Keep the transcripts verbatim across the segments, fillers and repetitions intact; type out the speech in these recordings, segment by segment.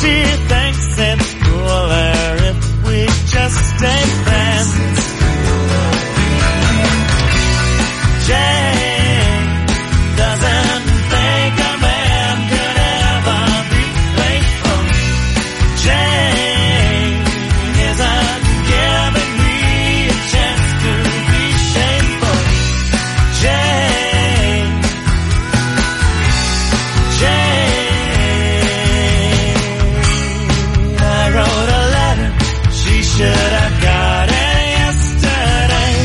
She thinks it's cooler if we just stay friends. Jane doesn't think a man could ever be faithful. Jane isn't giving me a chance to be shameful. Jane, Jane, I wrote a letter, she should have got it yesterday.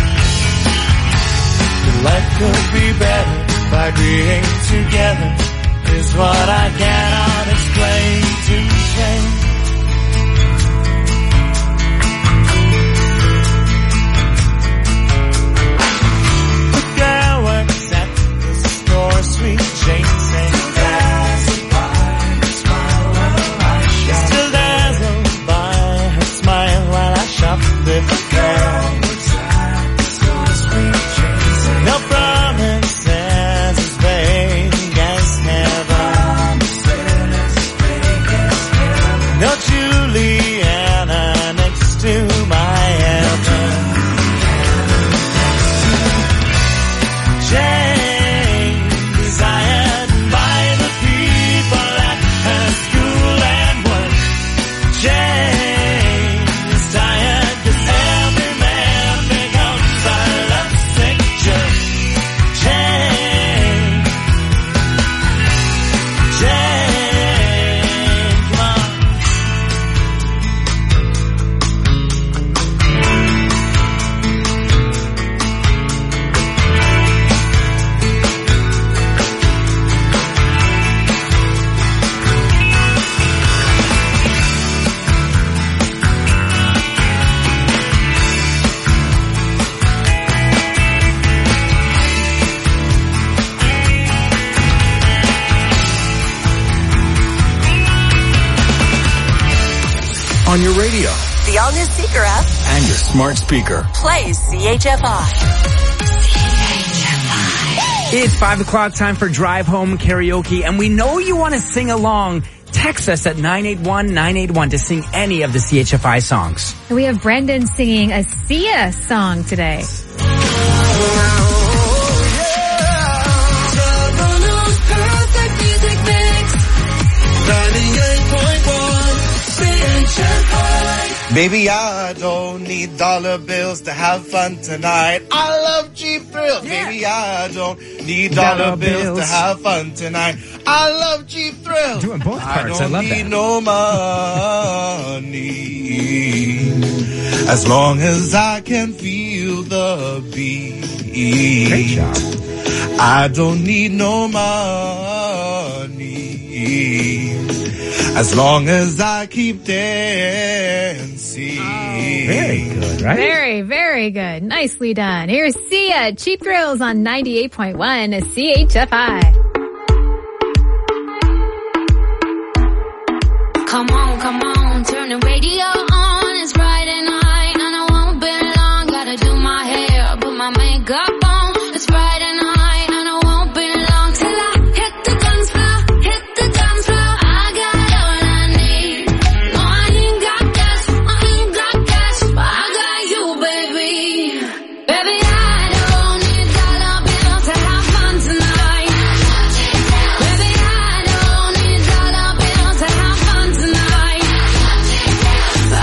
Life could be better by being together is what I cannot explain to Jane. The girl works at the store, sweet Jane saying that's why I smile while I shop. Still dazzled by her smile while I shop with the girl works at the store, sweet Jane saying no promises as vague as heaven. No Juliana next to my heaven. Jane, desired by the people at her school and work. Jane is tired 'cause every man becomes a lovesick jerk. Jane, Jane, come on. On your radio The all-new Seeker app and your smart speaker. plays C H F I. It's five o'clock, time for Drive Home Karaoke, and we know you want to sing along. Text us at nine eight one nine eight one to sing any of the C H F I songs. We have Brendan singing a Sia song today. Baby, I don't need dollar bills to have fun tonight. I love cheap thrills. Yeah. Baby, I don't need dollar, Dollar bills. bills. to have fun tonight. I love cheap thrills. Doing both I parts. I don't love need that. no money as long as I can feel the beat. Great job. I don't need no money as long as I keep dancing. Very good, right? Very, very good. Nicely done. Here's Sia, Cheap Thrills on ninety-eight point one C H F I. Come on, come on, turn the radio on. It's Friday night and I won't be long. Gotta do my hair, put my makeup on. It's Friday night and I won't be long till I hit the dance floor, hit the dance floor. I got all I need. No, I ain't got cash, I ain't got cash, but I got you, baby. Baby, I don't need dollar bills to have fun tonight. Baby, I don't need dollar bills to have fun tonight. But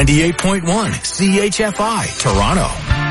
ninety-eight point one C H F I, Toronto.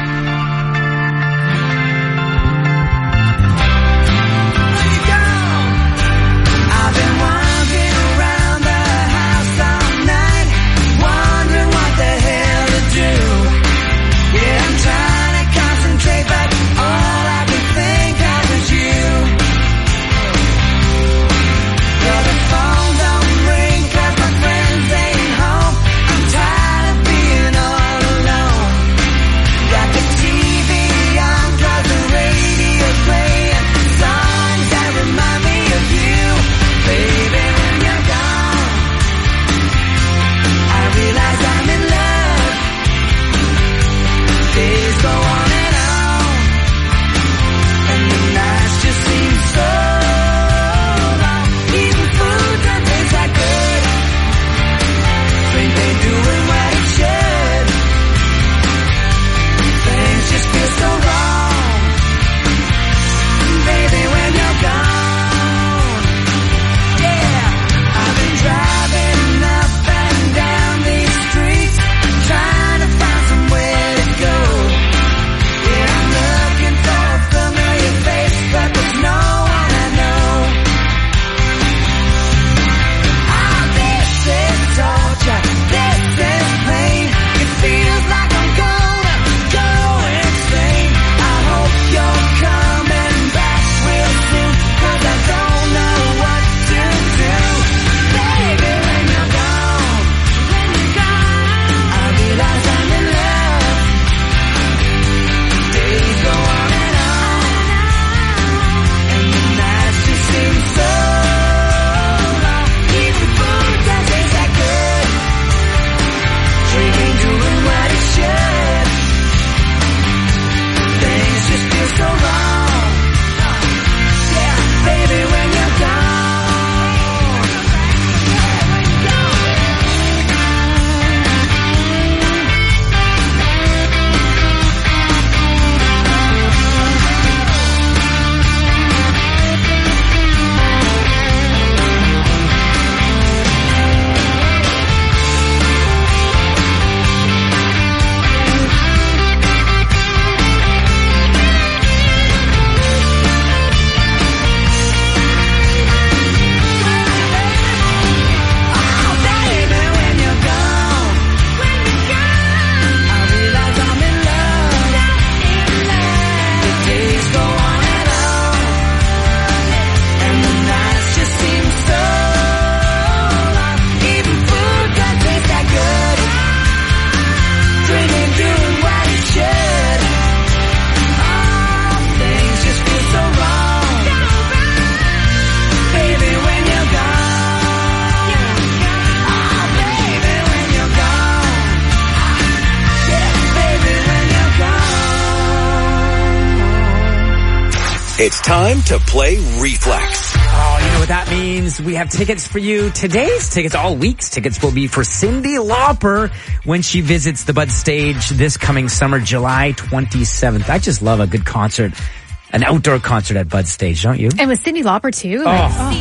It's time to play Reflex. Oh, you know what that means? We have tickets for you. Today's tickets, all week's tickets, will be for Cyndi Lauper when she visits the Bud Stage this coming summer, July twenty-seventh. I just love a good concert, an outdoor concert at Bud Stage, don't you? And with Cyndi Lauper, too. Oh. Like, oh.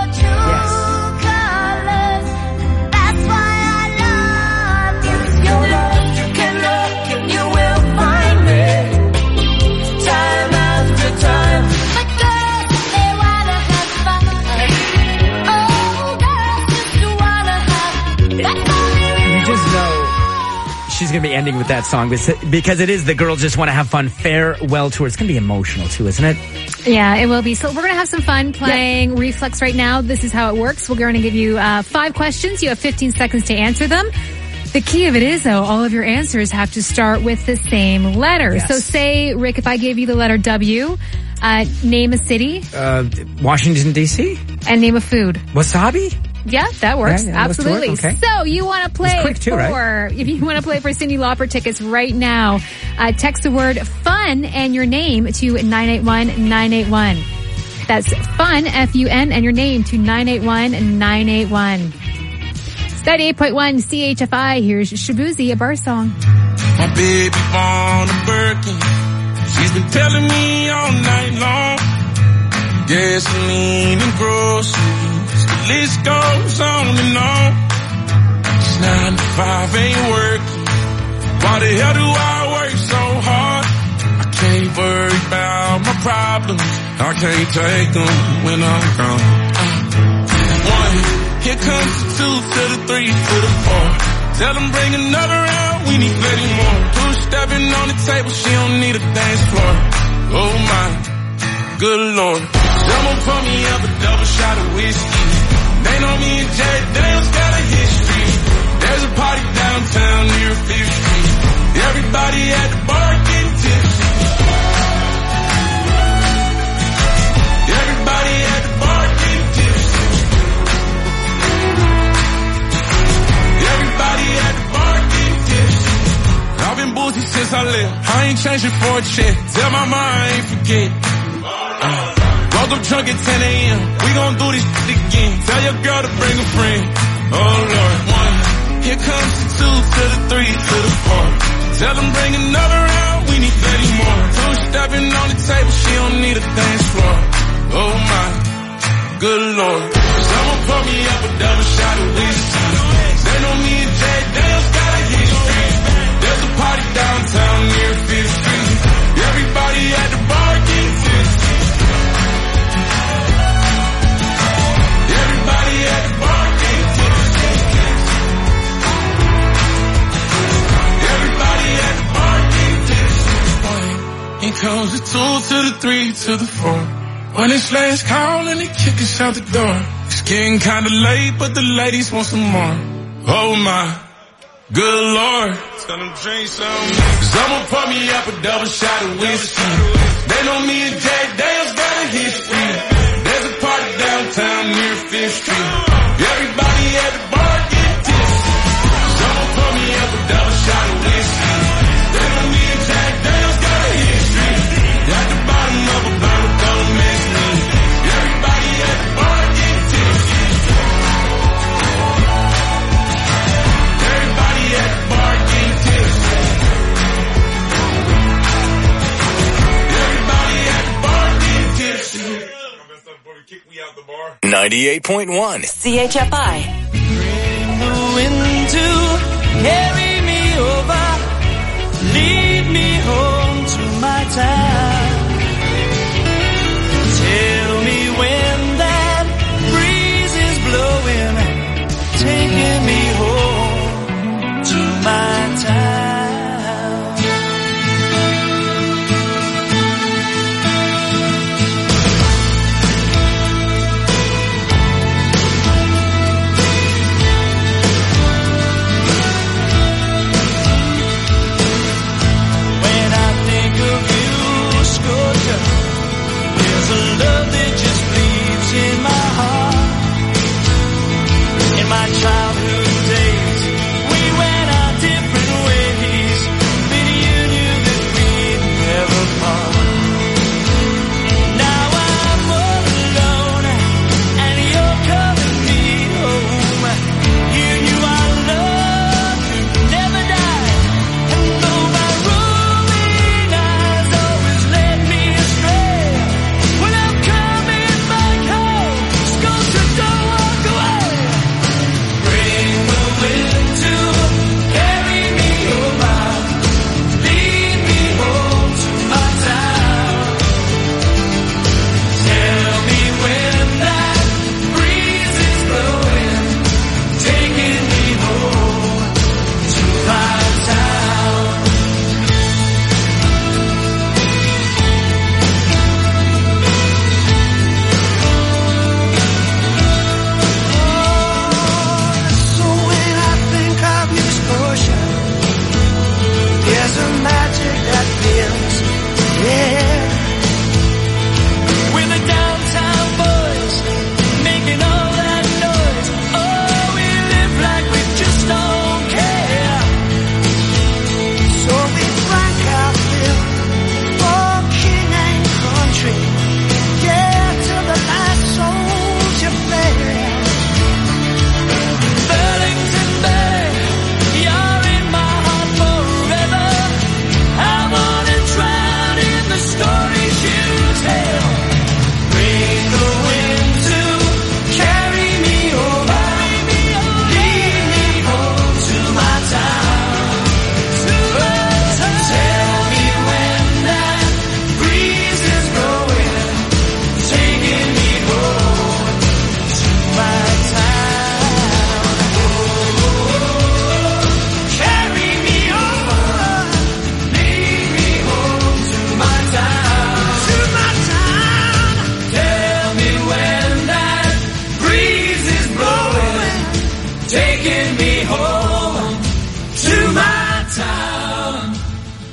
Yes. She's going to be ending with that song because it is the Girls Just Want to Have Fun farewell tour. It's going to be emotional too, isn't it? Yeah, it will be. So we're going to have some fun playing yeah. Reflex right now. This is how it works. We're going to give you uh, five questions. You have fifteen seconds to answer them. The key of it is, though, all of your answers have to start with the same letter. Yes. So say, Rick, if I gave you the letter W, uh, name a city. Uh, Washington, D C And name a food. Wasabi? Yeah, that works. Yeah, yeah, absolutely. Work. Okay. So you want to play quick too, for, right? if you want to play for Cyndi Lauper tickets right now, uh, text the word fun and your name to nine eight one nine eight one. That's fun, F U N, and your name to nine eight one nine eight one. It's ninety-eight point one C H F I. Here's Shabuzi, a bar song. My baby born a Birkin. She's been telling me all night long. Gasoline and groceries. The list goes on and on. She's Nine to five ain't working. Why the hell do I work so hard? I can't worry about my problems. I can't take them when I'm gone. Uh, one, here comes the two to the three to the four. Tell them bring another round, we need plenty more. Two stepping on the table, she don't need a dance floor. Oh my, good lord. Someone pour me up a double shot of whiskey. They know me and Jay Daniels got a history. There's a party downtown near Fifth Street. Everybody at the bar getting tipsy. Everybody at the bar getting tipsy. Everybody at the bar getting tipsy. I've been boozy since I left. I ain't changing for a check. Tell my mom I ain't forget. Uh, woke up drunk at ten a.m. We gon' do this shit again. Tell your girl to bring a friend. Oh Lord, one. Here comes the two to the three to the four. Tell them bring another round, we need thirty more. Two stepping on the table, she don't need a dance floor. Oh my, good lord. Someone pour me up a double shot of whiskey. They know me and Jay Daniels got a history. There's a party downtown near Fifth Street. Everybody at the bar getting tipsy. Everybody at the bar getting tipsy. Everybody at the bar getting tipsy. Here comes the two to the three to the four. When it's last call and they kick us out the door. It's getting kinda late, but the ladies want some more. Oh my, good lord. Tell them drink some. Someone pour me up a double shot of whiskey. They know me and Jay Daniels got a history. There's a party downtown near Fifth Street. Everybody at the bar get tipsy. Someone pour me up a double shot of whiskey. They know me and Jay Daniels got a history. At the bottom of a bottle, don't miss me. Everybody at the bar get tipsy. Everybody at the bar get tipsy. Everybody at the bar get tipsy. ninety-eight point one. C H F I. Bring the wind to carry me over, lead me home to my town. Tell me when that breeze is blowing, taking me home to my town.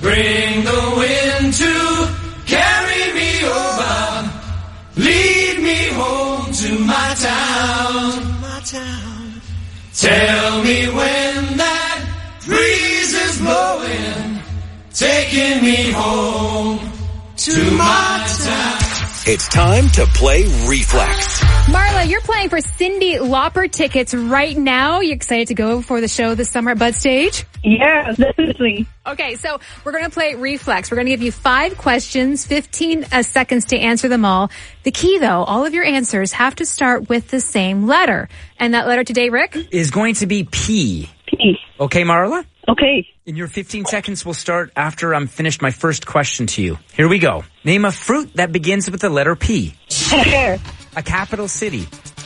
Bring the wind to carry me over. Lead me home to my town. My town. Tell me when that breeze is blowing, taking me home to my town. It's time to play Reflex. Marla, you're playing for Cyndi Lauper tickets right now. You excited to go for the show this summer at Bud Stage? Yeah, definitely. Okay, so we're going to play Reflex. We're going to give you five questions, fifteen uh, seconds to answer them all. The key, though, all of your answers have to start with the same letter. And that letter today, Rick? Is going to be P. P. Okay, Marla? Okay. In your fifteen seconds will start after I'm finished my first question to you. Here we go. Name a fruit that begins with the letter P. Pear. A capital city.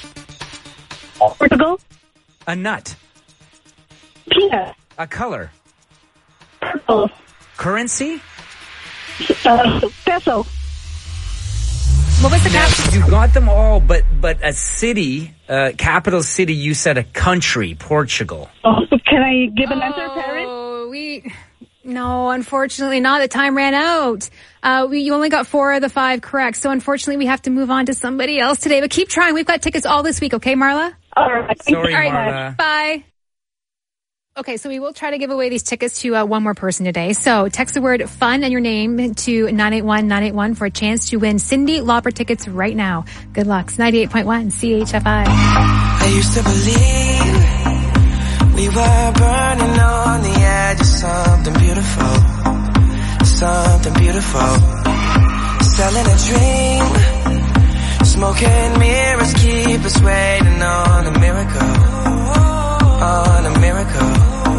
Portugal. A nut. Peanut. A color. Purple. Currency. Uh, peso. What was the capital? You got them all, but but a city, uh, capital city, you said a country, Portugal. Oh, can I give an answer, Paris? Oh, we... No, unfortunately not. The time ran out. Uh, we, you only got four of the five correct. So unfortunately we have to move on to somebody else today. But keep trying. We've got tickets all this week. Okay, Marla? All right. Thank Sorry, you very much. Marla. Bye. Okay, so we will try to give away these tickets to uh, one more person today. So text the word fun and your name to nine eight one nine eight one for a chance to win Cyndi Lauper tickets right now. Good luck. It's ninety-eight point one C H F I. I used to believe we were burning on the edge of something beautiful, something beautiful. Selling a dream, smoking mirrors keep us waiting on a miracle, on a miracle.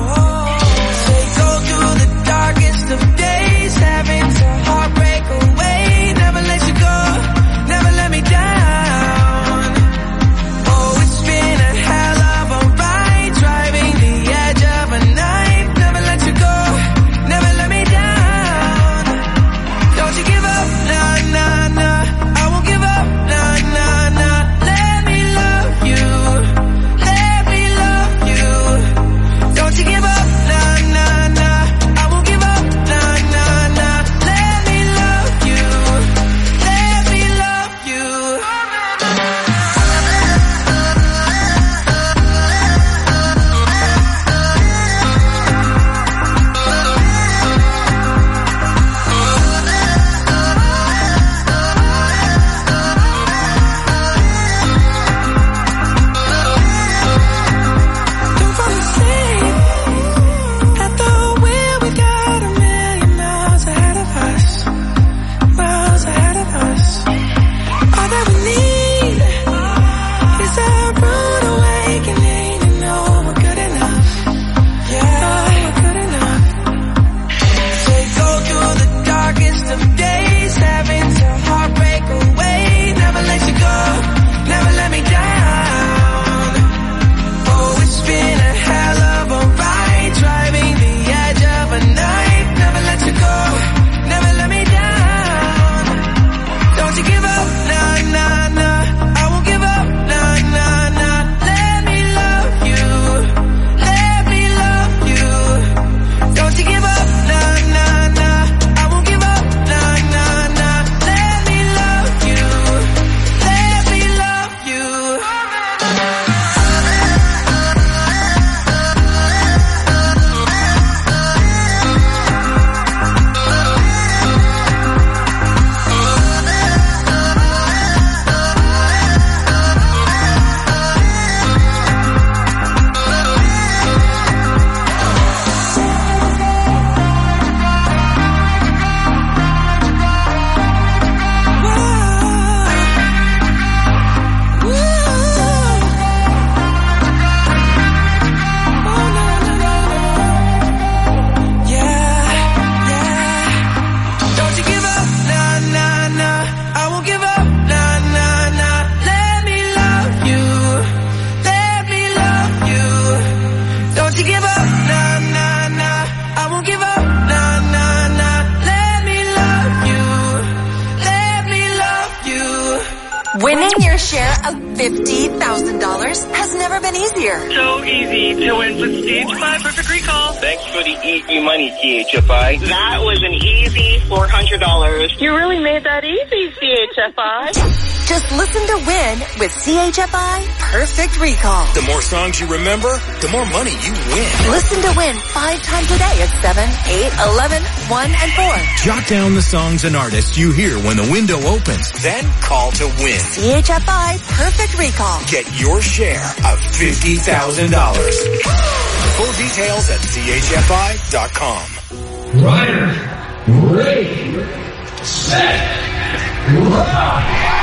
They go through the darkest of days, having to heartbreak away. Never let you go, never let me down. Oh, it's been a hell of a ride, driving the edge of a knife. Never let you go, never let me down. Don't you give up, nah, nah, nah. I won't give up, nah, nah, nah. Let me love you, let me love you. Don't Winning your share of fifty thousand dollars has never been easier. So easy to win Prestige five Perfect Recall. Thanks for the easy money, C H F I. That was an easy four hundred dollars. You really made that easy, C H F I. Just listen to win with C H F I Perfect Recall. The more songs you remember, the more money you win. Listen to win five times a day at seven, eight, eleven, one, and four. Jot down the songs and artists you hear when the window opens. Then call to win. C H F I Perfect Recall. Get your share of fifty thousand dollars. Full details at C H F I dot com. Ryder, ready, set, rock.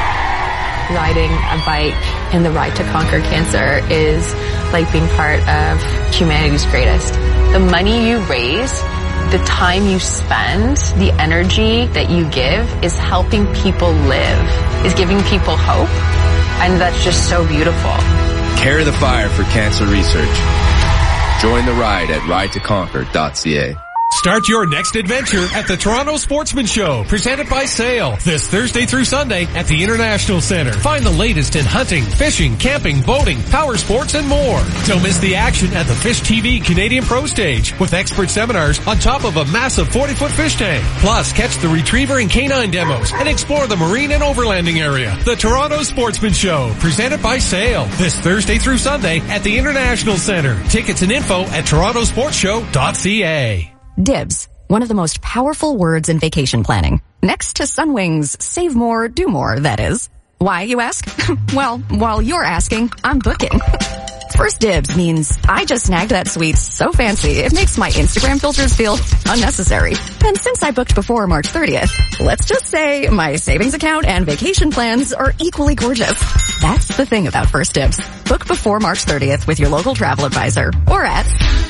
Riding a bike in the Ride to Conquer Cancer is like being part of humanity's greatest. The money you raise, the time you spend, the energy that you give is helping people live, is giving people hope, and that's just so beautiful. Carry the fire for cancer research. Join the ride at ride to conquer dot c a. Start your next adventure at the Toronto Sportsman Show, presented by Sail, this Thursday through Sunday at the International Center. Find the latest in hunting, fishing, camping, boating, power sports, and more. Don't miss the action at the Fish T V Canadian Pro Stage with expert seminars on top of a massive forty-foot fish tank. Plus, catch the retriever and canine demos and explore the marine and overlanding area. The Toronto Sportsman Show, presented by Sail, this Thursday through Sunday at the International Center. Tickets and info at toronto sports show dot c a. Dibs, one of the most powerful words in vacation planning. Next to Sunwing's save more, do more, that is. Why, you ask? Well, while you're asking, I'm booking. First Dibs means I just snagged that suite so fancy it makes my Instagram filters feel unnecessary. And since I booked before March thirtieth, let's just say my savings account and vacation plans are equally gorgeous. That's the thing about First Dibs. Book before March thirtieth with your local travel advisor or at...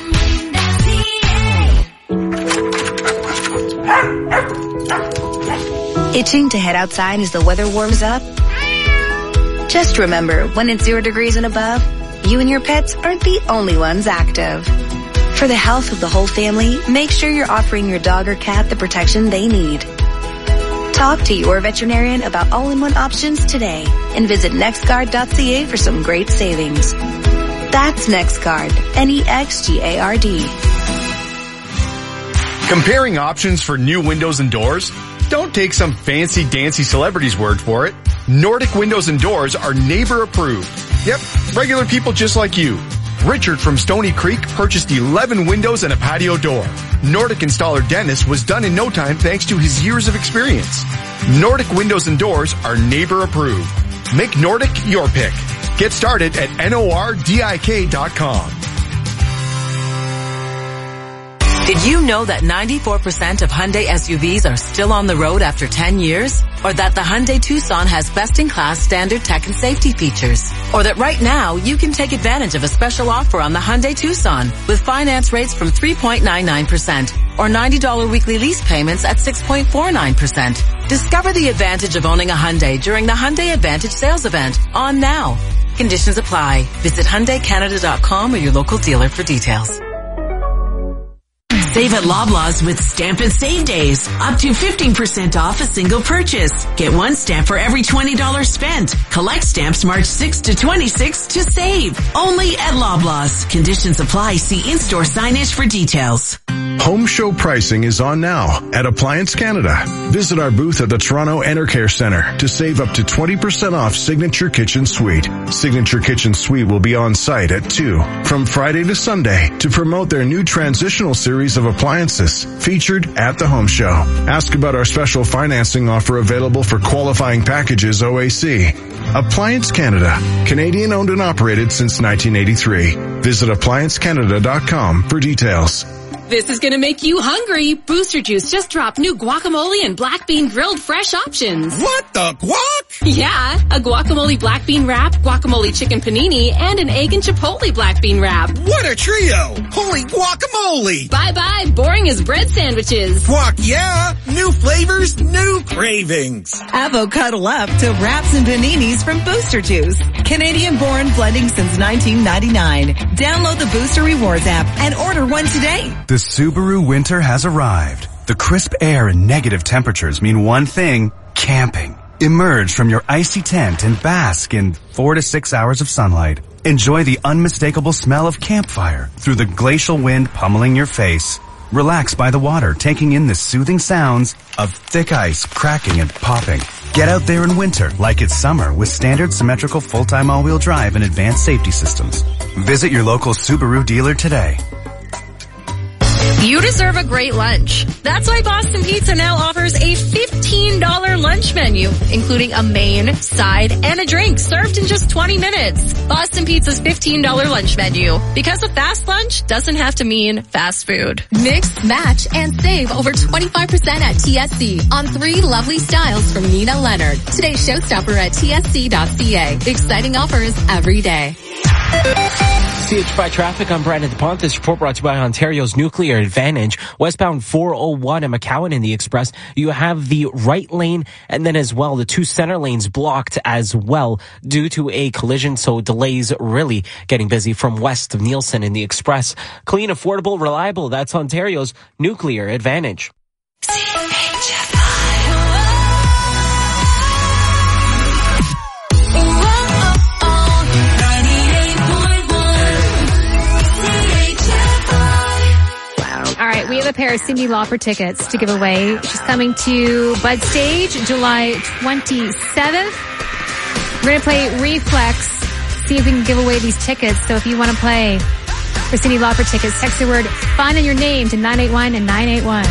Itching to head outside as the weather warms up? Just remember, when it's zero degrees and above, you and your pets aren't the only ones active. For the health of the whole family, make sure you're offering your dog or cat the protection they need. Talk to your veterinarian about all-in-one options today and visit nextguard dot c a for some great savings. That's NextGuard, N E X G A R D. Comparing options for new windows and doors? Don't take some fancy dancy celebrity's word for it. Nordic Windows and Doors are neighbor approved. Yep, regular people just like you. Richard from Stony Creek purchased eleven windows and a patio door. Nordic installer Dennis was done in no time thanks to his years of experience. Nordic Windows and Doors are neighbor approved. Make Nordic your pick. Get started at nordik dot com. Did you know that ninety-four percent of Hyundai S U Vs are still on the road after ten years? Or that the Hyundai Tucson has best-in-class standard tech and safety features? Or that right now you can take advantage of a special offer on the Hyundai Tucson with finance rates from three point nine nine percent or ninety dollars weekly lease payments at six point four nine percent. Discover the advantage of owning a Hyundai during the Hyundai Advantage sales event on now. Conditions apply. Visit Hyundai Canada dot com or your local dealer for details. Save at Loblaws with Stamp and Save Days. Up to fifteen percent off a single purchase. Get one stamp for every twenty dollars spent. Collect stamps March sixth to twenty-sixth to save. Only at Loblaws. Conditions apply. See in-store signage for details. Home show pricing is on now at Appliance Canada. Visit our booth at the Toronto Enercare Centre to save up to twenty percent off Signature Kitchen Suite. Signature Kitchen Suite will be on site at two from Friday to Sunday to promote their new transitional series of appliances featured at the home show. Ask about our special financing offer available for qualifying packages O A C. Appliance Canada, Canadian owned and operated since nineteen eighty-three. Visit appliance canada dot com for details. This is gonna make you hungry. Booster Juice just dropped new guacamole and black bean grilled fresh options. What the guac? Yeah, a guacamole black bean wrap, guacamole chicken panini, and an egg and chipotle black bean wrap. What a trio! Holy guacamole! Bye-bye, boring as bread sandwiches. Guac, yeah! New flavors, new cravings. Avo cuddle up to wraps and paninis from Booster Juice. Canadian-born blending since nineteen ninety-nine. Download the Booster Rewards app and order one today. The Subaru winter has arrived. The crisp air and negative temperatures mean one thing, camping. Emerge from your icy tent and bask in four to six hours of sunlight. Enjoy the unmistakable smell of campfire through the glacial wind pummeling your face. Relax by the water, taking in the soothing sounds of thick ice cracking and popping. Get out there in winter like it's summer with standard symmetrical full-time all-wheel drive and advanced safety systems. Visit your local Subaru dealer today. You deserve a great lunch. That's why Boston Pizza now offers a fifteen dollars lunch menu, including a main, side, and a drink served in just twenty minutes. Boston Pizza's fifteen dollars lunch menu. Because a fast lunch doesn't have to mean fast food. Mix, match, and save over twenty-five percent at T S C on three lovely styles from Nina Leonard. Today's showstopper at T S C dot C A. Exciting offers every day. C H five traffic, I'm Brandon DePont. This report brought to you by Ontario's Nuclear Advantage. Westbound four oh one at McCowan in the Express. You have the right lane and then as well the two center lanes blocked as well due to a collision. So delays really getting busy from west of Nielsen in the Express. Clean, affordable, reliable. That's Ontario's Nuclear Advantage. All right, we have a pair of Cyndi Lauper tickets to give away. She's coming to Bud Stage July twenty-seventh. We're going to play Reflex, see if we can give away these tickets. So if you want to play for Cyndi Lauper tickets, text the word FUN and your name to nine eight one and nine eight one.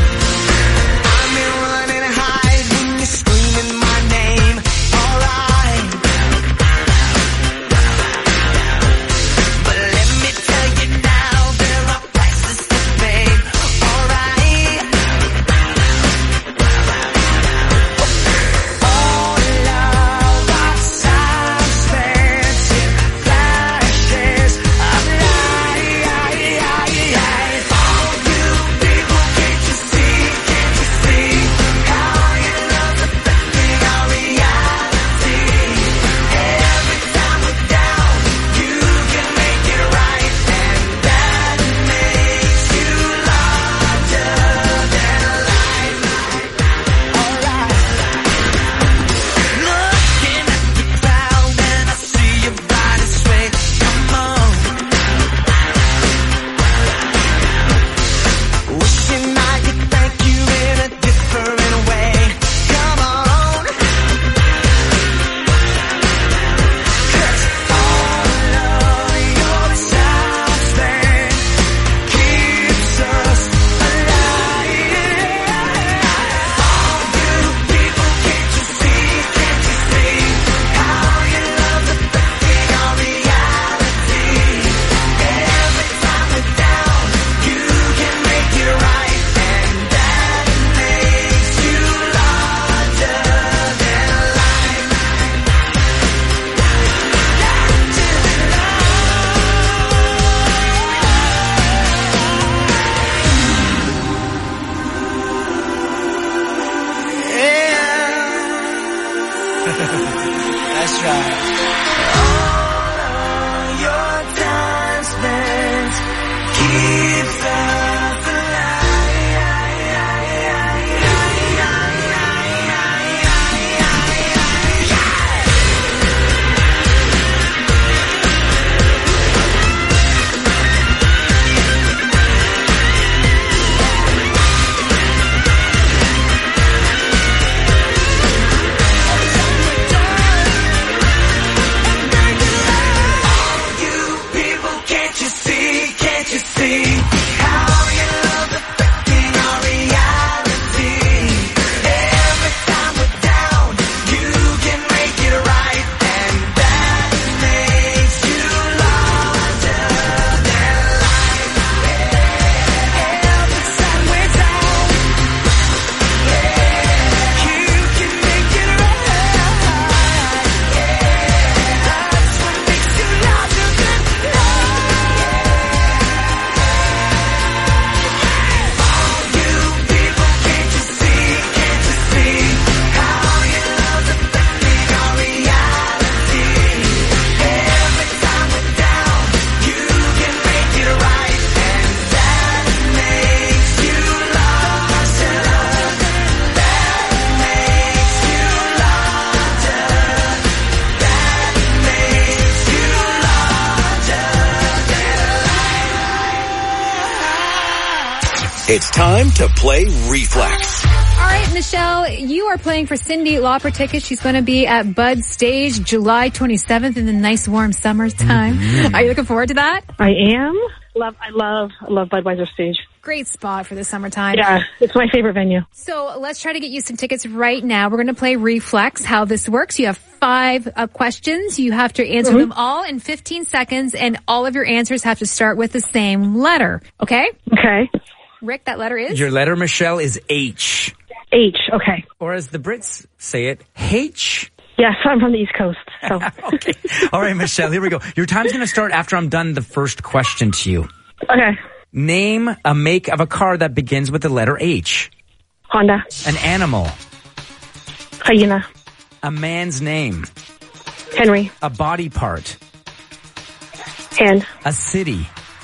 That's right. All your time spent keeps us It's time to play Reflex. All right, Michelle, you are playing for Cyndi Lauper tickets. She's going to be at Bud Stage July twenty-seventh in the nice warm summertime. Mm-hmm. Are you looking forward to that? I am. Love, I love, I love Budweiser Stage. Great spot for the summertime. Yeah, it's my favorite venue. So let's try to get you some tickets right now. We're going to play Reflex. How this works, you have five uh, questions. You have to answer mm-hmm. them all in fifteen seconds, and all of your answers have to start with the same letter. Okay? Okay. Rick, that letter is? Your letter, Michelle, is H. H, okay. Or as the Brits say it, H. Yes, I'm from the East Coast, so. Okay. All right, Michelle, here we go. Your time's going to start after I'm done the first question to you. Okay. Name a make of a car that begins with the letter H. Honda. An animal. Hyena. A man's name. Henry. A body part. Hand. A city.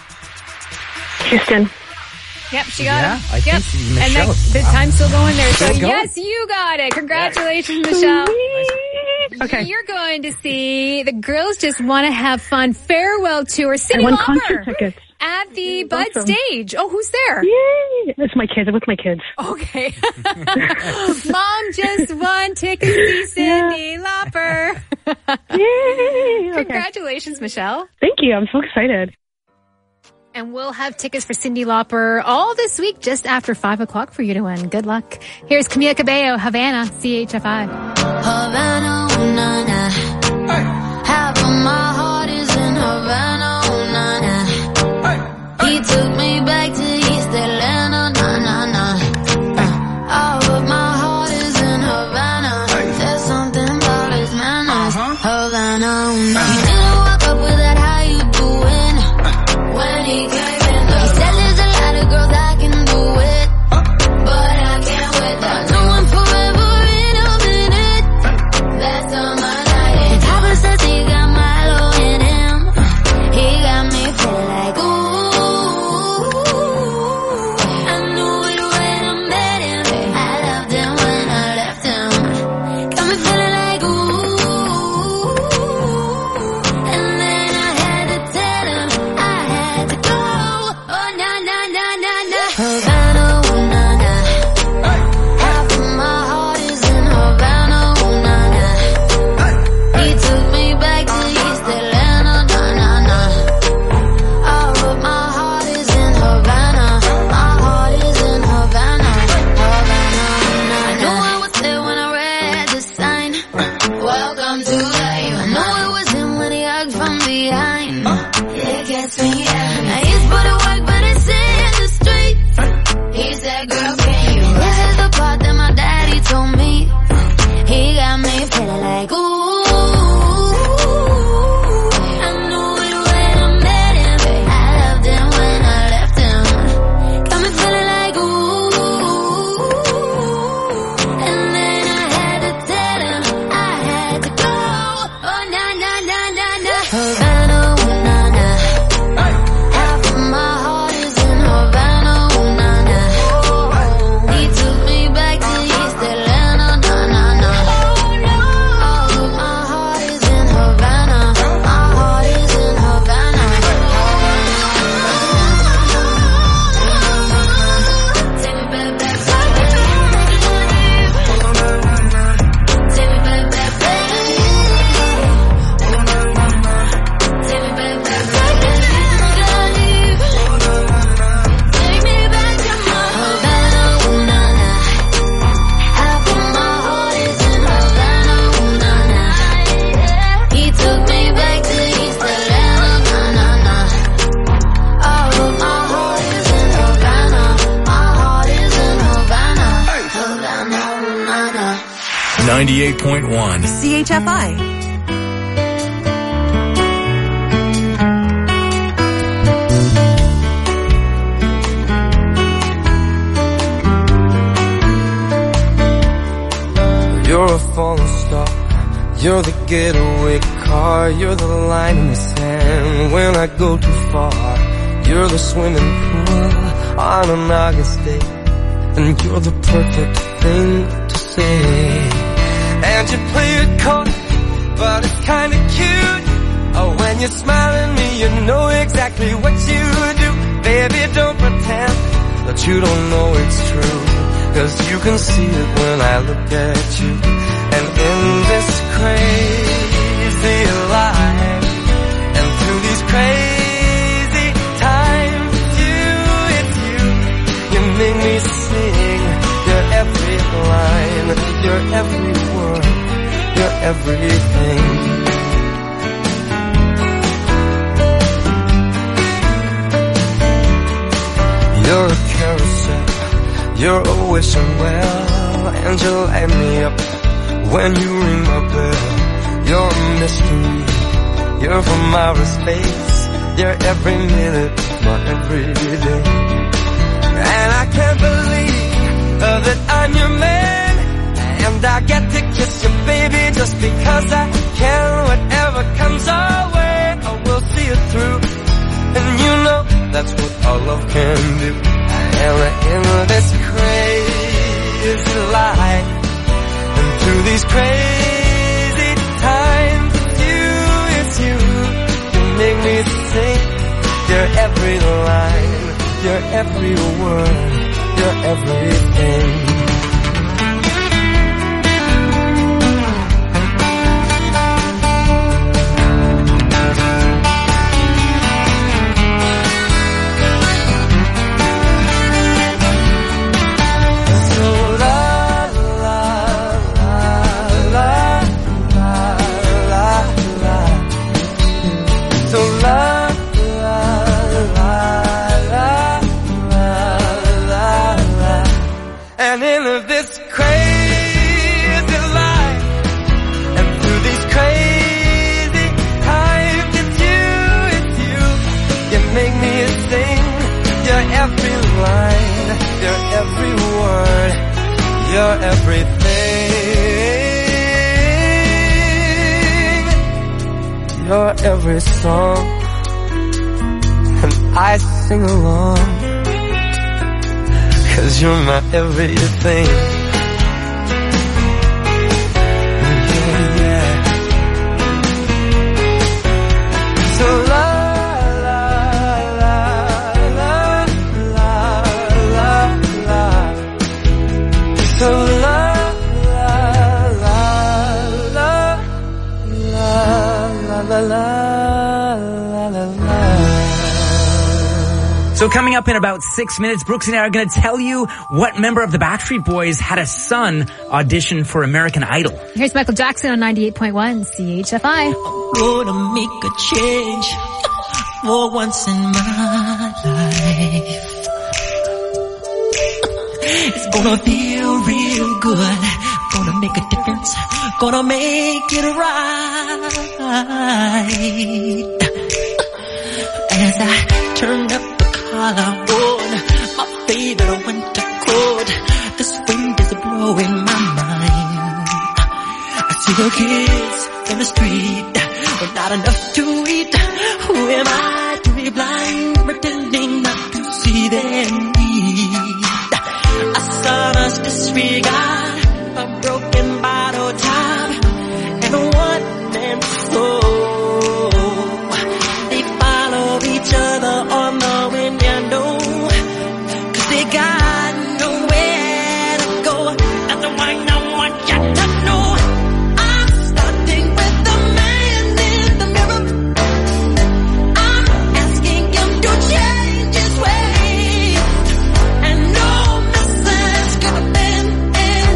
Houston. Yep, she got yeah, it. I yep. think Michelle. And that, the wow. time's still going there. Still so going. yes, you got it. Congratulations, Michelle. Okay. You're going to see the girls just want to have fun farewell tour. Cyndi I won Lauper concert tickets. At the Awesome. Bud Stage. Oh, who's there? Yay! It's my kids. I'm with my kids. Okay. Mom just won tickets to see Cyndi Lauper. Yay! Okay. Congratulations, Michelle. Thank you. I'm so excited. And we'll have tickets for Cyndi Lauper all this week just after five o'clock for you to win. Good luck. Here's Camila Cabello, Havana, C H F I. Havana, oh, na, na. Hey. Half of my heart is in Havana, oh, na, na. Hey. He took me back to East Atlanta, na, na, na. Uh, all of my heart is in Havana. Hey. There's something about his manners. Uh-huh. Havana, oh, na. He didn't walk up with that, how you doing? When he came in, he said there's a lot of girls I can do it, but I can't wait. I know I'm forever in a minute. That's on my night. And Papa says he got Milo in him. He got me feeling like ooh. I knew it when I met him. I loved him when I left him. Got me feeling like ooh. And then I had to tell him I had to go. Oh na na na na na. Havana, oh na na. Half of my heart is in Havana, oh na na. He took me back to East Atlanta, na na na. All of my heart is in Havana. My heart is in Havana, Havana, oh na na. I knew I was there when I read the sign. Welcome to life. I know it was him when he hugged from behind. It gets me out. Now he's put to work, but it's in the street. He said, girl, can you? This is the part that my daddy told me. He got me feeling like ooh. I knew it when I met him. I loved him when I left him. Got me feeling like ooh. And then I had to tell him I had to go. Oh na na na na na. Havana, oh na na. Half of my heart is in Havana, oh na na. He took me back to East Atlanta, na na na. All of my heart is in Havana. My heart is in Havana. Take me back, back, back. Take me back, back, back. Take me back, back, back. Take me back to my Havana, oh na na. Half of my heart is in Havana, oh na na. He took me back to East Atlanta, na na na. All of my heart is in Havana. My heart is in Havana, Havana, oh na na. ninety-eight point one. C H F I. You're a falling star. You're the getaway car. You're the line in the sand when I go too far. You're the swimming pool on an August day, and you're the perfect thing to say. And you play it cold, but it's kinda cute. Oh, when you smile at me, you know exactly what you do. Baby, don't pretend but you don't know it's true. Cause you can see it when I look at you. And in this crazy life, and through these crazy times, it's you, it's you. You make me sing your every line, your every word, your everything. You're a carousel, you're a wishing well, and you light me up when you ring my bell. You're a mystery, you're from outer space, you're every minute, my everyday. And I can't believe uh, that I'm your man, and I get to kiss you, baby, just because I can. Whatever comes our way, I will see it through. And you know that's what our love can do. And in this crazy life, and through these crazy times, it's you, it's you. You make me sing your every line, your every word, your everything. And in this crazy life, and through these crazy times, it's you, it's you. You make me sing your every line, your every word, your everything, your every song. And I sing along, 'cause you're my everything. Yeah, yeah. So la la la la la la la. So la la la la la la la la la la. So coming up in about six minutes, Brooks and I are going to tell you what member of the Backstreet Boys had a son audition for American Idol. Here's Michael Jackson on ninety-eight point one C H F I. I'm gonna make a change for once in my life. It's gonna feel real good. Gonna make a difference. Gonna make it right. As I turn up collar on my favorite winter coat, this wind is blowing my mind. I see the kids in the street with not enough to eat. Who am I to be blind, pretending not to see their need? A son's disregard, a broken bottle top, and a one-man show. They follow each other on the got nowhere to go. That's the one I want you to know. I'm starting with the man in the mirror. I'm asking him to change his ways. And no message could have been any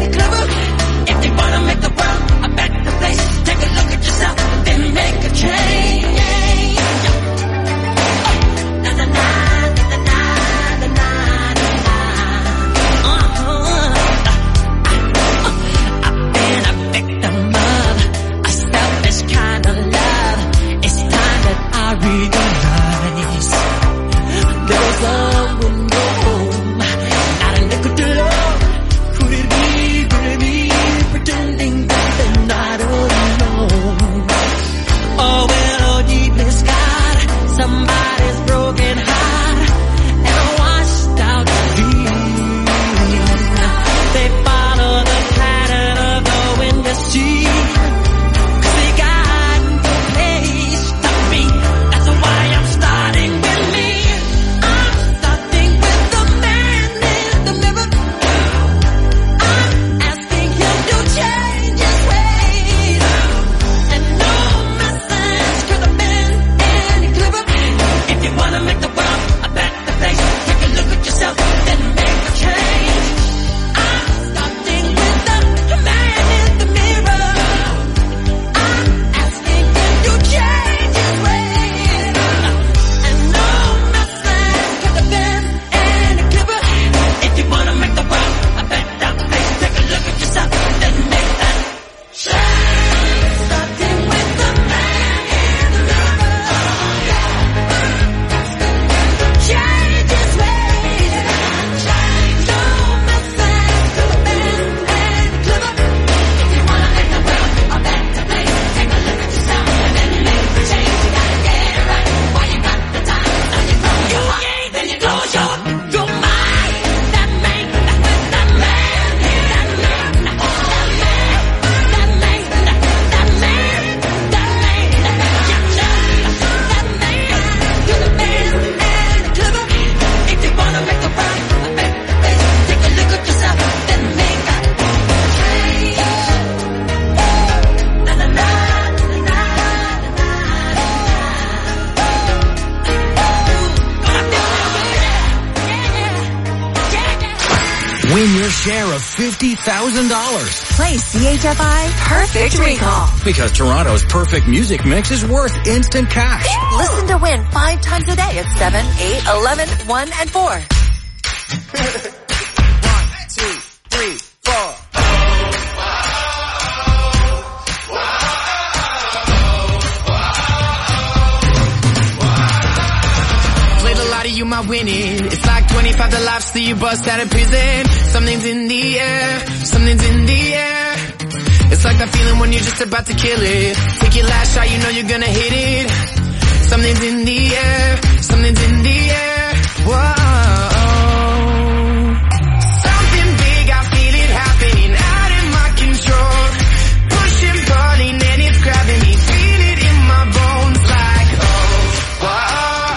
share of fifty thousand dollars. Play C H F I Perfect Recall. Because Toronto's perfect music mix is worth instant cash. Listen to win five times a day at seven, eight, eleven, one, and four. One, two, three, four. You might win it. It's like twenty-five the laughs that you bust out of prison. Something's in the air, something's in the air. It's like that feeling when you're just about to kill it. Take your last shot, you know you're gonna hit it. Something's in the air, something's in the air. Whoa. Something big, I feel it happening out of my control. Pushing, pulling, and it's grabbing me. Feel it in my bones like, oh, whoa.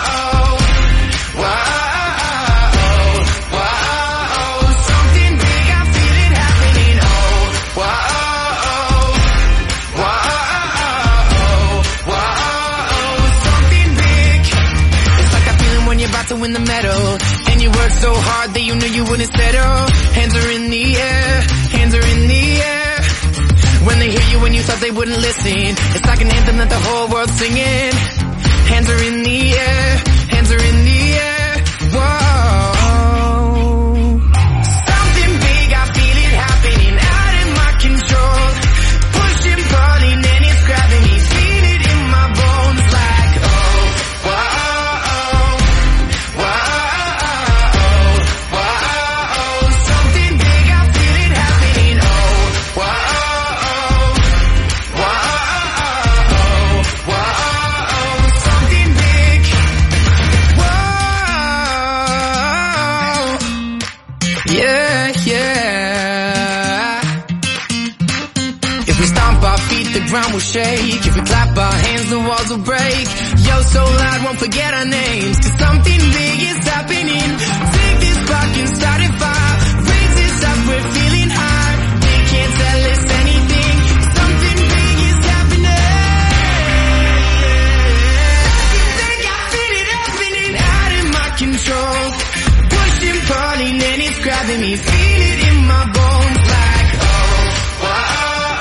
To win the medal, and you worked so hard that you knew you wouldn't settle. Hands are in the air, hands are in the air. When they hear you when you thought they wouldn't listen, it's like an anthem that the whole world's singing. Hands are in the air, hands are in the air. Whoa. Something big, I feel it happening out of my control. Pushing, pulling, and it's grabbing me. Feel it in my bones like, oh, whoa. The ground will shake. If we clap our hands, the walls will break. Yo, so loud, won't forget our names. Cause something big is happening. Take this spark and start a fire. Raise this up, we're feeling high. They can't tell us anything. Something big is happening. Think I feel it happening out of my control. Pushing, pulling, and it's grabbing me. Feel it in my bones like, oh, wow.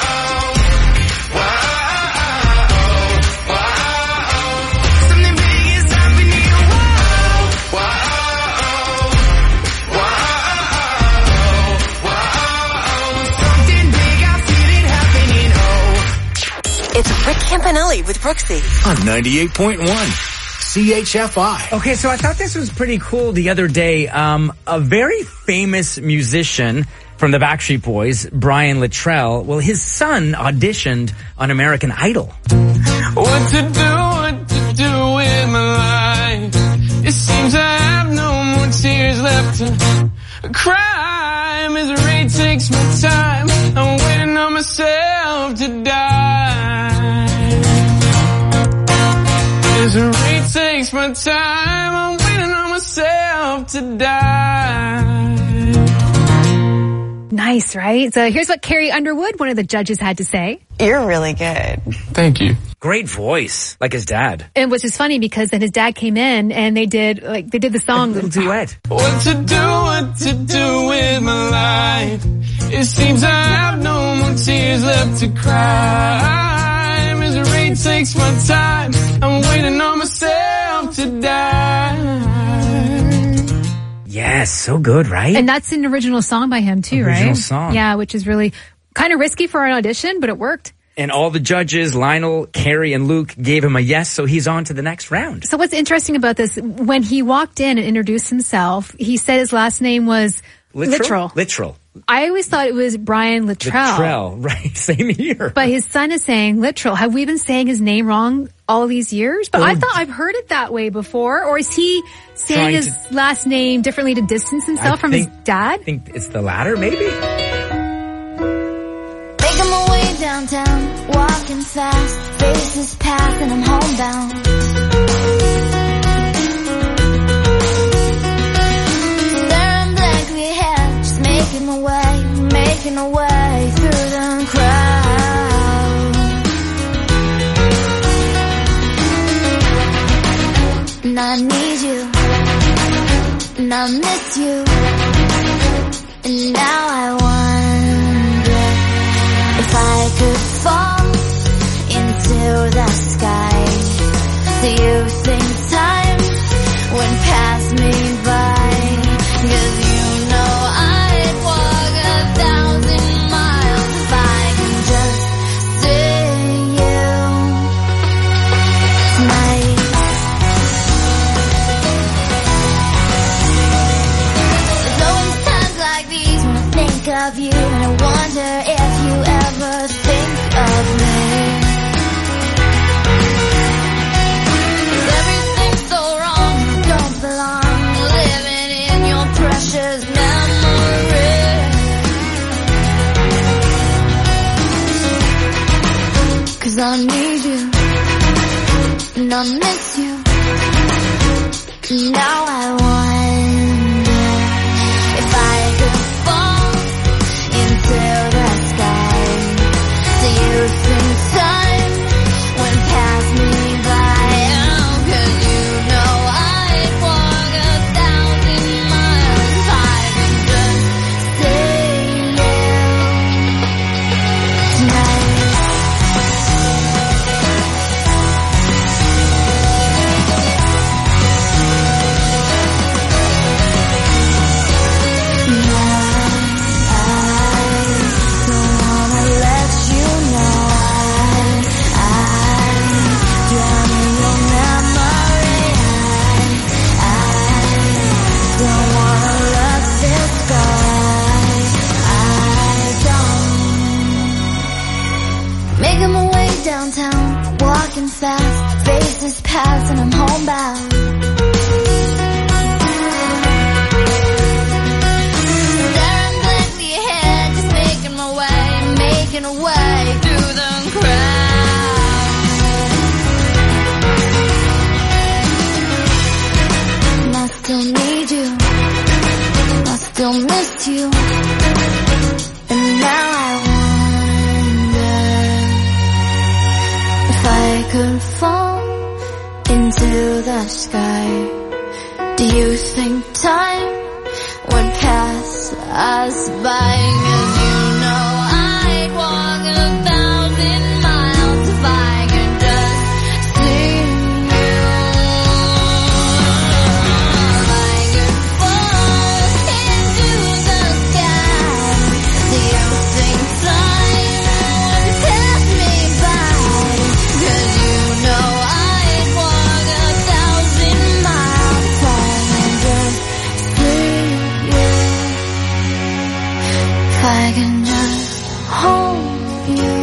It's Rick Campanelli with Brooksy. On ninety-eight point one. C H F I. Okay, so I thought this was pretty cool the other day. Um, a very famous musician from the Backstreet Boys, Brian Littrell, well, his son auditioned on American Idol. What to do, what to do with my life? It seems I have no more tears left to cry. Misery takes my time. I'm waiting on myself to die. Misery takes my time. I'm waiting on myself to die. Nice, right? So here's what Carrie Underwood, one of the judges, had to say. You're really good. Thank you. Great voice, like his dad. And which is funny because then his dad came in and they did like they did the song. A little duet. What to do, what to do with my life? It seems I have no more tears left to cry. Misery takes my time. I'm waiting on myself to die. Yes, so good, right? And that's an original song by him too, original right? Original song. Yeah, which is really kind of risky for an audition, but it worked. And all the judges, Lionel, Carrie, and Luke, gave him a yes, so he's on to the next round. So what's interesting about this, when he walked in and introduced himself, he said his last name was Littrell. Littrell. I always thought it was Brian Littrell. Littrell, right. Same here. But his son is saying Littrell. Have we been saying his name wrong all these years? But oh. I thought I've heard it that way before. Or is he saying Trying his to... last name differently to distance himself I from think, his dad? I think it's the latter, maybe. Making my way downtown, walking fast, faces pass and I'm homebound. Staring blankly ahead, just making my way, making my way through the crowd. And I need you, and I miss you, And now I wonder if I could fall into the sky. Do you think time would pass me by? 'Cause you know I'd walk a thousand miles if I can just see you tonight. There's always times like these when I think of you, and I wonder if you ever think of me. 'Cause everything's so wrong, I don't belong living in your precious memory. 'Cause I need you, and I miss you. Now I wonder if I could fall into the sky. Do you think time would pass me by? Oh, 'cause you know I'd walk a thousand miles if I could just see you tonight. Making my way downtown, walking fast, faces pass and I'm homebound. Staring blankly ahead, just making my way, making a way through the crowd. And I still need you, I still miss you. And now I if I could fall into the sky, do you think time would pass us by? 'Cause you know I'd walk a thousand miles if I could just see you. If I could fall into the sky, do you think time would pass me by? 'Cause you know I'd walk a thousand miles if I can just see you. If I can just hold you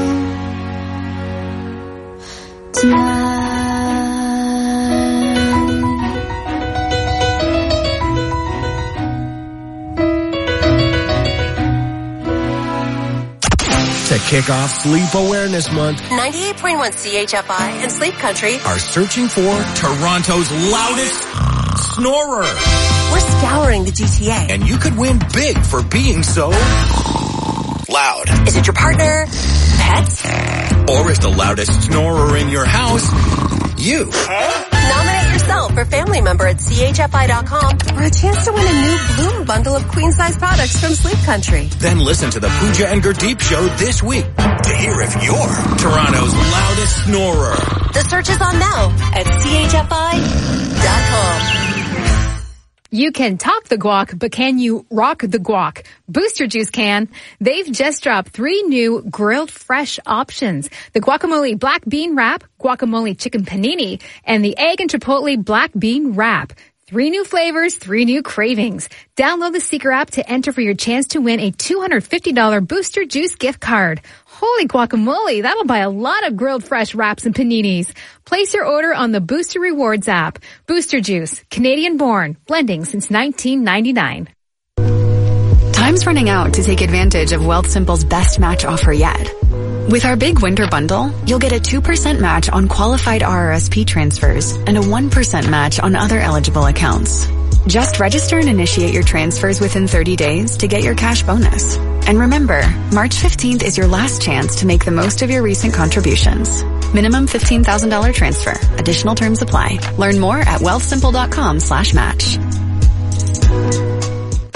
To kick off Sleep Awareness Month, ninety-eight point one C H F I and Sleep Country are searching for Toronto's loudest snorer. We're scouring the G T A. And you could win big for being so loud. Is it your partner? Pets? Or is the loudest snorer in your house you? Nominate yourself for family member at C H F I dot com for a chance to win a new Bloom bundle of queen-size products from Sleep Country. Then listen to the Pooja and Gurdeep show this week to hear if you're Toronto's loudest snorer. The search is on now at C H F I dot com. You can talk the guac, but can you rock the guac? Booster Juice can. They've just dropped three new grilled fresh options. The guacamole black bean wrap, guacamole chicken panini, and the egg and chipotle black bean wrap. Three new flavors, three new cravings. Download the Seeker app to enter for your chance to win a two hundred fifty dollars Booster Juice gift card. Holy guacamole, that'll buy a lot of grilled fresh wraps and paninis. Place your order on the Booster Rewards app. Booster Juice, Canadian born, blending since nineteen ninety-nine. Time's running out to take advantage of Wealthsimple's best match offer yet. With our big winter bundle, you'll get a two percent match on qualified R R S P transfers and a one percent match on other eligible accounts. Just register and initiate your transfers within thirty days to get your cash bonus. And remember, March fifteenth is your last chance to make the most of your recent contributions. Minimum fifteen thousand dollars transfer. Additional terms apply. Learn more at wealthsimple dot com slash match.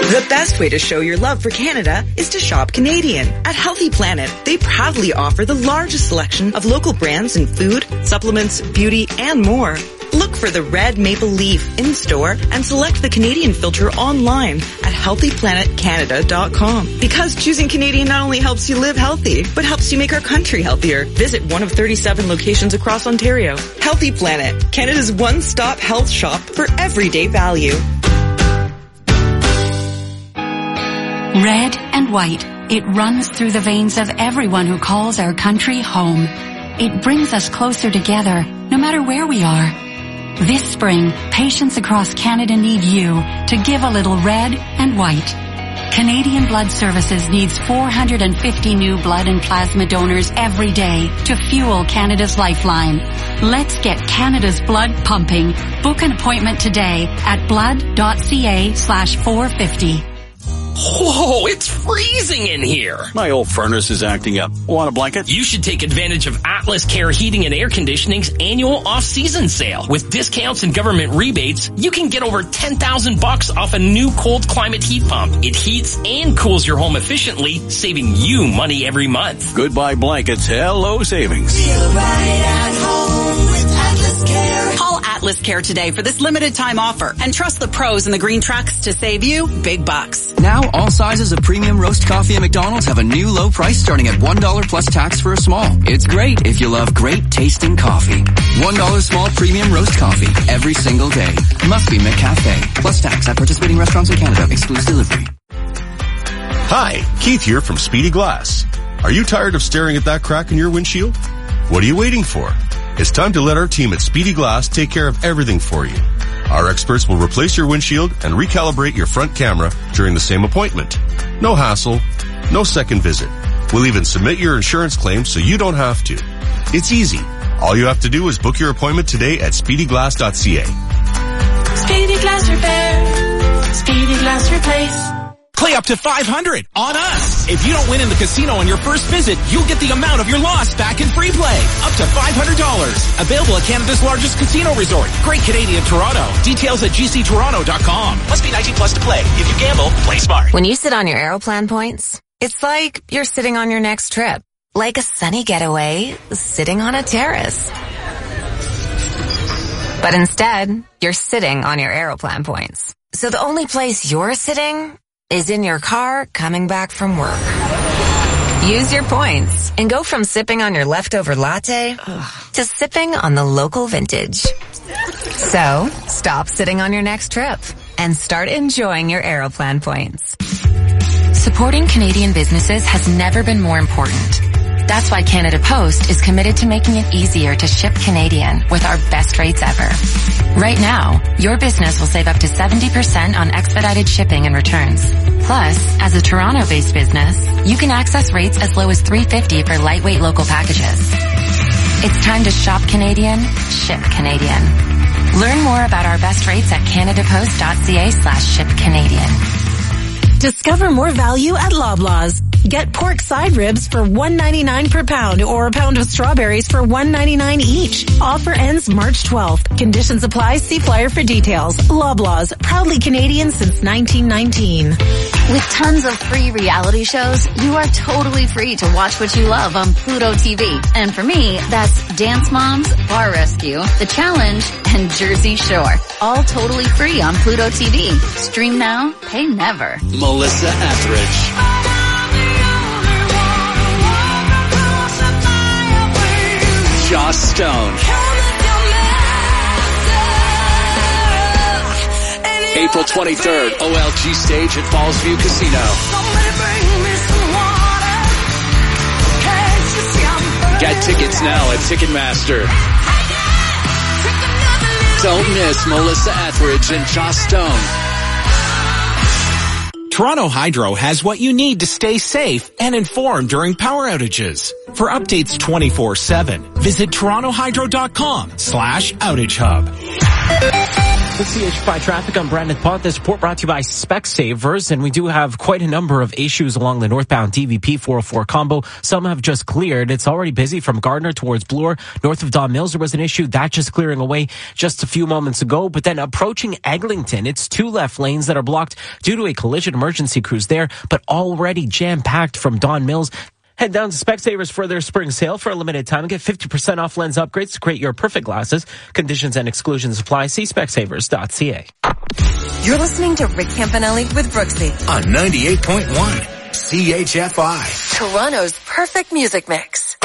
The best way to show your love for Canada is to shop Canadian. At Healthy Planet, they proudly offer the largest selection of local brands in food, supplements, beauty, and more. Look for the red maple leaf in-store and select the Canadian filter online at healthy planet canada dot com. Because choosing Canadian not only helps you live healthy, but helps you make our country healthier. Visit one of thirty-seven locations across Ontario. Healthy Planet, Canada's one-stop health shop for everyday value. Red and white, it runs through the veins of everyone who calls our country home. It brings us closer together, no matter where we are. This spring, patients across Canada need you to give a little red and white. Canadian Blood Services needs four hundred fifty new blood and plasma donors every day to fuel Canada's lifeline. Let's get Canada's blood pumping. Book an appointment today at blood.ca slash 450. Whoa, it's freezing in here. My old furnace is acting up. Want a blanket? You should take advantage of Atlas Care Heating and Air Conditioning's annual off-season sale. With discounts and government rebates, you can get over ten thousand bucks off a new cold climate heat pump. It heats and cools your home efficiently, saving you money every month. Goodbye blankets. Hello savings. Feel right at home with Atlas Care. Call Atlas Care today for this limited time offer and trust the pros in the green trucks to save you big bucks. Now all sizes of premium roast coffee at McDonald's have a new low price starting at one dollar plus tax for a small. It's great if you love great tasting coffee. one dollar small premium roast coffee every single day. Must be McCafe. Plus tax at participating restaurants in Canada. Excludes delivery. Hi, Keith here from Speedy Glass. Are you tired of staring at that crack in your windshield? What are you waiting for? It's time to let our team at Speedy Glass take care of everything for you. Our experts will replace your windshield and recalibrate your front camera during the same appointment. No hassle, no second visit. We'll even submit your insurance claim so you don't have to. It's easy. All you have to do is book your appointment today at speedy glass dot c a. Speedy Glass Repair. Speedy Glass Replace. Play up to five hundred on us. If you don't win in the casino on your first visit, you'll get the amount of your loss back in free play. Up to five hundred dollars. Available at Canada's largest casino resort, Great Canadian Toronto. Details at g c toronto dot com. Must be nineteen plus to play. If you gamble, play smart. When you sit on your Aeroplan points, it's like you're sitting on your next trip. Like a sunny getaway, sitting on a terrace. But instead, you're sitting on your Aeroplan points. So the only place you're sitting is in your car coming back from work. Use your points and go from sipping on your leftover latte to sipping on the local vintage. So, stop sitting on your next trip and start enjoying your Aeroplan points. Supporting Canadian businesses has never been more important. That's why Canada Post is committed to making it easier to ship Canadian with our best rates ever. Right now, your business will save up to seventy percent on expedited shipping and returns. Plus, as a Toronto-based business, you can access rates as low as three dollars and fifty cents for lightweight local packages. It's time to shop Canadian, ship Canadian. Learn more about our best rates at canadapost.ca slash ship Canadian. Discover more value at Loblaws. Get pork side ribs for one ninety-nine per pound or a pound of strawberries for one ninety-nine each. Offer ends March twelfth. Conditions apply. See flyer for details. Loblaws, proudly Canadian since nineteen nineteen. With tons of free reality shows, you are totally free to watch what you love on Pluto T V. And for me, that's Dance Moms, Bar Rescue, The Challenge, and Jersey Shore. All totally free on Pluto T V. Stream now, pay never. Melissa Etheridge. Joss Stone. April twenty-third, O L G stage at Fallsview Casino. Get tickets now at Ticketmaster. Don't miss Melissa Etheridge and Joss Stone. Toronto Hydro has what you need to stay safe and informed during power outages. For updates twenty-four seven, visit toronto hydro dot com slash outage hub. With C H F I traffic, I'm Brandon Pont. This report brought to you by Specsavers, and we do have quite a number of issues along the northbound D V P four oh four combo. Some have just cleared. It's already busy from Gardner towards Bloor. North of Don Mills, there was an issue. That just clearing away just a few moments ago. But then approaching Eglinton, it's two left lanes that are blocked due to a collision emergency crews there, but already jam-packed from Don Mills. Head down to Specsavers for their spring sale for a limited time and get fifty percent off lens upgrades to create your perfect glasses. Conditions and exclusions apply. See specsavers dot c a. You're listening to Rick Campanelli with Brooksy on ninety-eight point one C H F I. Toronto's perfect music mix.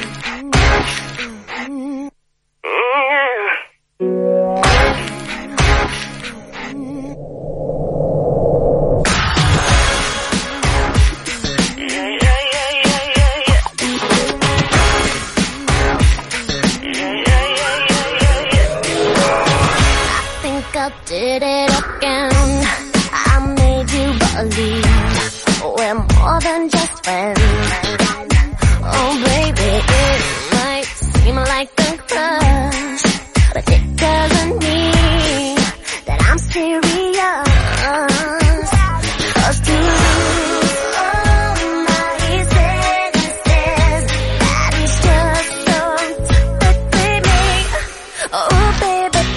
Did it again. I made you believe we're more than just friends. Oh baby, it might seem like a crush, but it doesn't mean that I'm serious. 'Cause to lose all my senses, that is just so typically me. Oh baby, baby.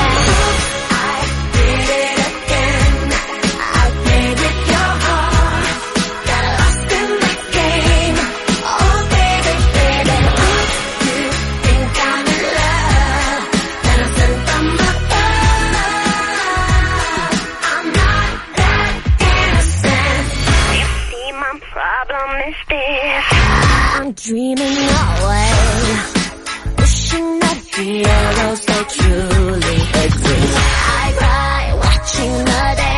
I'm dreaming away, wishing that heroes they truly exist. I cry watching the day